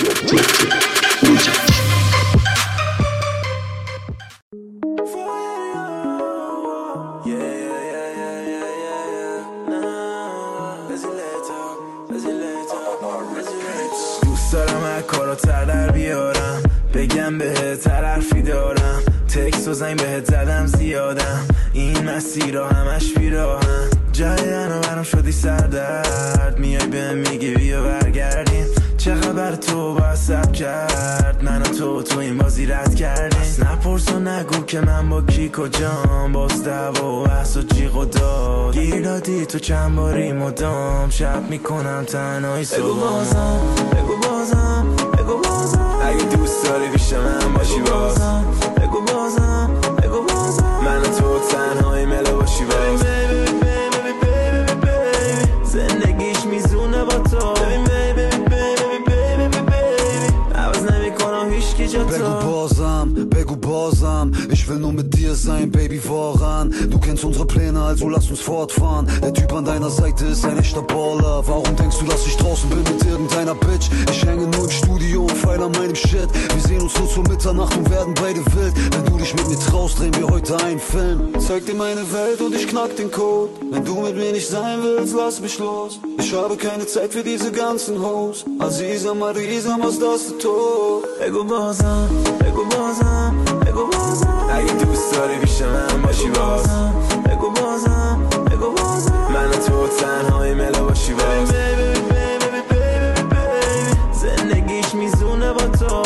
دوست دارم هر کاراتر در بیارم، بگم بهت هر حرفی دارم، تکس و زنگ بهت زدم زیادم، این مسیر همش بیراهم، جای منو برام شدی سردرد، میای بهم میگی بیا برگردیم، چه خبر تو با سب کرد، من و تو این بازی رد کردیم، نپرس و نگو که من با کی کجام، باز دعوا و بحث و جیغ و داد، گیر دادی تو چند باری مدام، شب میکنم تنهایی صبح، بگو بازم اگه دوست داری پیش من باشی باز، بگو بازم من و تو تنهایی ملا باشی باز، زندگیش میزونه با تو، عوض نمیکنم هیچکی جا تو. Begu Bosam, ich will nur mit dir sein, Baby, woran? Du kennst unsere Pläne, also lass uns fortfahren. Der Typ an deiner Seite ist ein echter Baller. Warum denkst du, dass ich draußen bin mit irgendeiner Bitch? Ich hänge nur im Studio und feil an meinem Shit. Wir sehen uns nur zur Mitternacht und werden beide wild. Wenn du dich mit mir traust, drehen wir heute einen Film. Zeig dir meine Welt und ich knack den Code. Wenn du mit mir nicht sein willst, lass mich los. Ich habe keine Zeit für diese ganzen Hoes. Aziza, Marisa, was das für Tod? بگو بازم اگه دوست داری پیش من باشی باز، بگو بازم من و تو تنهایی ملا باشی باز، زندگیش میزونه با تو،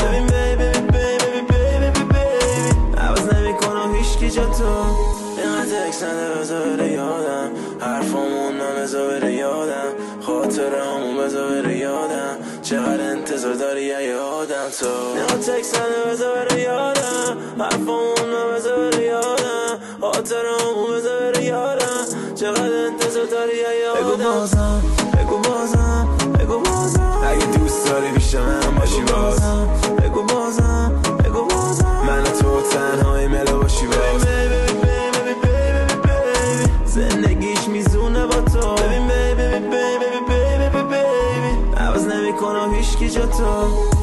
عوض نمیکنم هیچکی جا تو، اینقدر تکس نده بذار بره یادم، حرفامون نمیذار بره یادم، خاطرهامون بذار بره یادم، چقدر انتظار داری یادم تو، اینقدر تکس نده بذار بره یادم، حرفامون نمیذار بره یادم، خاطرهامون بذار بره یادم، چقدر انتظار داری یادم، بگو بازم اگه دوست داری پیش من باشی باز، بگو بازم من و تو تنهایی ملا باشی باز، زندگیش میزونه با تو، عوض نمیکنم هیچکی جا تو.